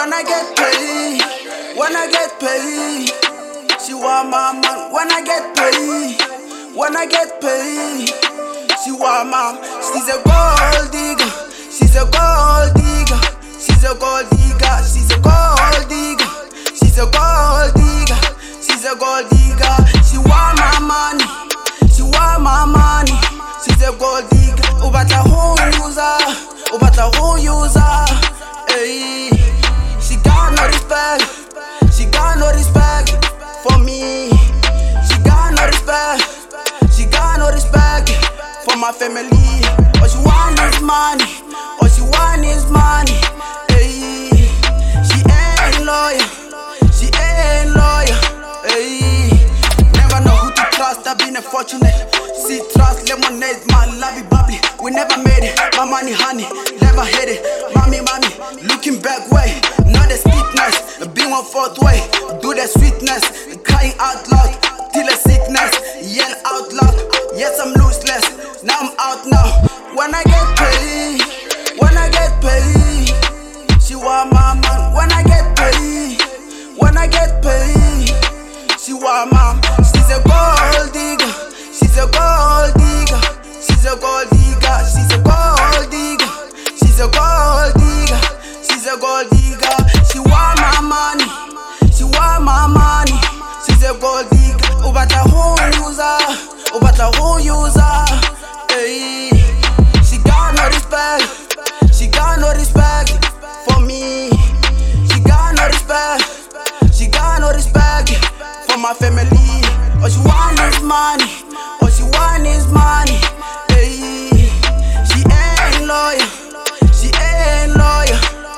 when I get paid, when I get paid. She want my man when I get paid, when I get paid. She want my, she's a gold digger, she's a gold digger, she's a gold digger, she's a gold digger, she's a gold digger, she's a gold digger. She want my money, she want my money, she's a gold digger. Ubata who user, ubata who user. Hey, she got no respect, she got no respect for me. She got no respect, she got no respect for my family. All she want is money, all she want is money. Hey, she ain't loyal, she ain't loyal. Hey, never know who to trust, I've been unfortunate. See trust, lemonade, my lovey bubbly. We never made it, my money honey, never hit it. Mommy, mommy, looking back way, not the sweetness, being on fourth way, do the sweetness, crying out loud, till the sickness, yell out loud. Yes, I'm lossless, now I'm out now. When I get paid, when I get paid. She want my man when I get paid, when I get paid. She want my, she's a gold digger, she's a gold digger, she's a gold digger, she's a gold digger, she's a gold digger, she's a gold digger. She want my money, she want my money, she's a gold digger. Ubata who user, ubata who user. Hey, she got no respect, she got no respect for me. She got no respect, she got no respect for my family. All she want is money, all she want is money. Hey, she ain't loyal, she ain't loyal.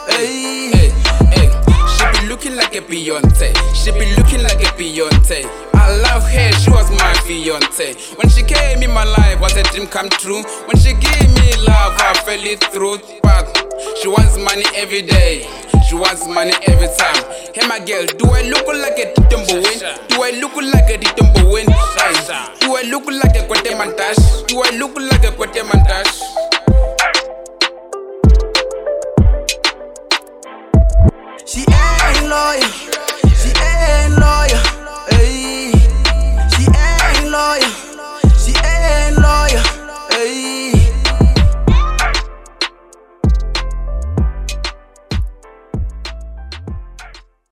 Hey, she be looking like a Beyonce, she be looking like a Beyonce. I love her, she was my fiance. When she came in my life, was a dream come true. When she gave me love, I felt it through. But she wants money every day, she wants money every time. Hey my girl, do I look like a Titumbo win? Do I look like a Titumbo win? Do I look like a Kwate Mantash? Do I look like a Kwate Mantash? she ain't loyal.